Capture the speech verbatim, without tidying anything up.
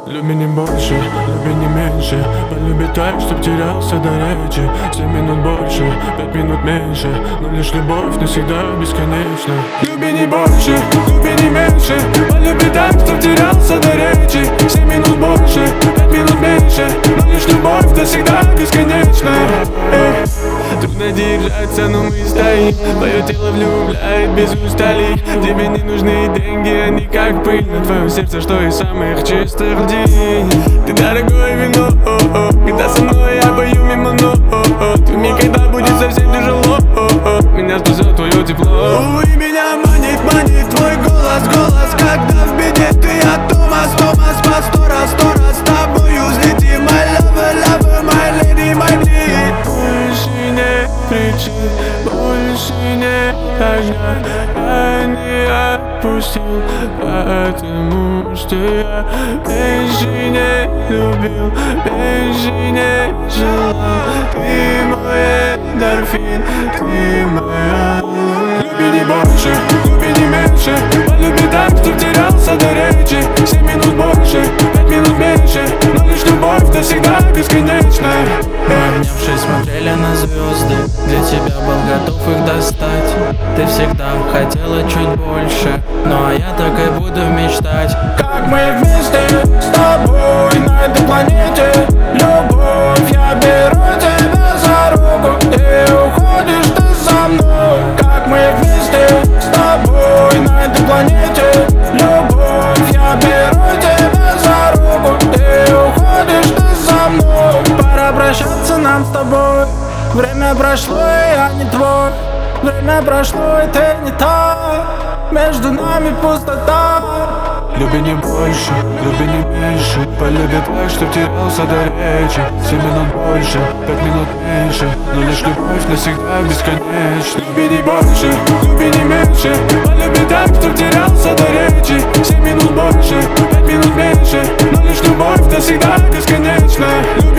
Люби не больше, люби не меньше. Полюби так, чтоб терялся до речи. Семь минут больше, пять минут меньше. Но лишь любовь навсегда бесконечна. Люби не больше, люби не меньше. Полюби так, чтоб терялся до речи. Семь минут больше, пять минут меньше. Но лишь любовь навсегда бесконечна. Эй. Трудно держаться, но мы стоим. Твое тело влюбляет без устали. Тебе не нужны деньги, они как пыль на твоем сердце, что из самых чистых дней. Ты дорогое вино, когда со мной я пою мимо нот. Ты мне когда будет совсем тяжело, меня спасет твое тепло. И меня манит, манит твой голос, голос. Когда в беде ты, я Томас, Томас. По сто раз, сто раз с тобою взлетим. My lover, lover, my lady, my bleed. Больше нет причин, больше нет огня. Я не отпустил, потому что я меньше не любил, меньше не желал. Ты мой эндорфин, ты моя. Люби не больше, люби не меньше. Полюби так, чтоб терялся до речи. Семь минут больше, пять минут меньше. Но лишь любовь навсегда бесконечна. Обнявшись, смотрели на звезды. Для тебя был готов их достать. Ты всегда хотела чуть больше, ну а я так и буду мечтать. Как мы вместе с тобой на этой планете. Любовь, я беру тебя за руку. Ты уходишь, ты со мной. Как мы вместе с тобой на этой планете. Любовь, я беру тебя за руку. Ты уходишь, ты со мной. Пора прощаться нам с тобой. Время прошло, и я не твой. Время прошло, и ты не та. Между нами пустота. Люби не больше, люби не меньше. Полюби так, чтоб терялся до речи. Семь минут больше, пять минут меньше. Но лишь любовь навсегда бесконечна. Люби не больше, люби не меньше. Полюби так, чтоб терялся до речи. Семь минут больше, пять минут меньше. Но лишь любовь навсегда бесконечна.